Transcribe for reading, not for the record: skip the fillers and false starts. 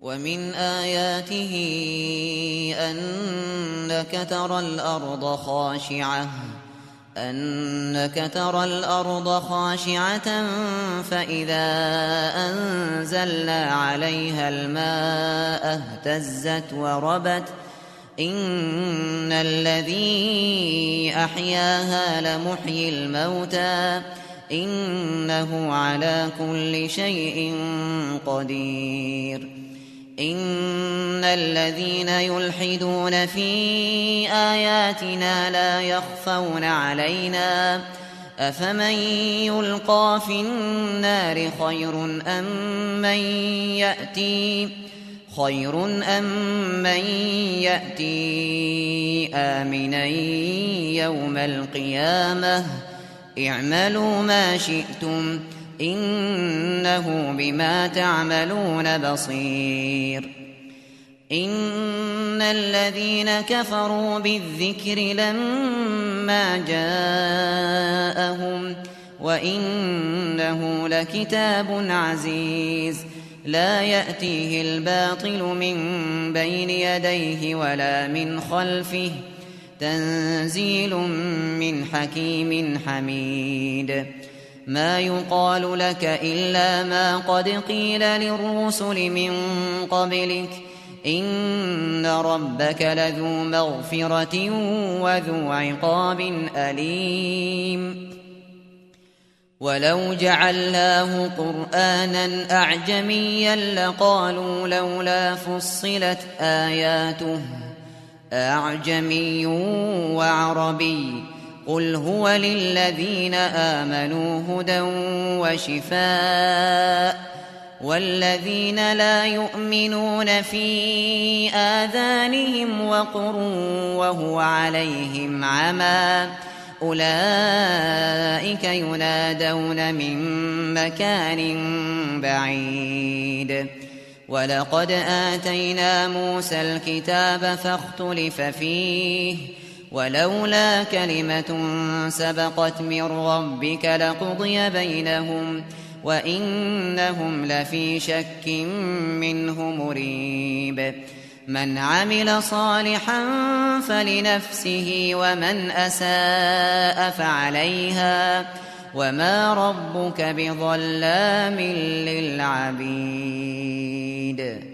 ومن آياته أنك ترى الأرض خاشعة فإذا أنزلنا عليها الماء اهتزت وربت إن الذي أحياها لمحيي الموتى إنه على كل شيء قدير. إن الذين يلحدون في آياتنا لا يخفون علينا أفمن يلقى في النار خير أم من يأتي آمنا يوم القيامة اعملوا ما شئتم إنه بما تعملون بصير. إن الذين كفروا بالذكر لما جاءهم وإنه لكتاب عزيز لا يأتيه الباطل من بين يديه ولا من خلفه تنزيل من حكيم حميد. ما يقال لك إلا ما قد قيل للرسل من قبلك إن ربك لذو مغفرة وذو عقاب أليم. ولو جعلناه قرآنا أعجميا لقالوا لولا فصلت آياته أعجمي وعربي قل هو للذين آمنوا هدى وشفاء والذين لا يؤمنون في آذانهم وقر وهو عليهم عمى أولئك ينادون من مكان بعيد. ولقد آتينا موسى الكتاب فاختلف فيه ولولا كلمة سبقت من ربك لقضي بينهم وإنهم لفي شك منه مريب. من عمل صالحا فلنفسه ومن أساء فعليها وما ربك بظلام للعبيد.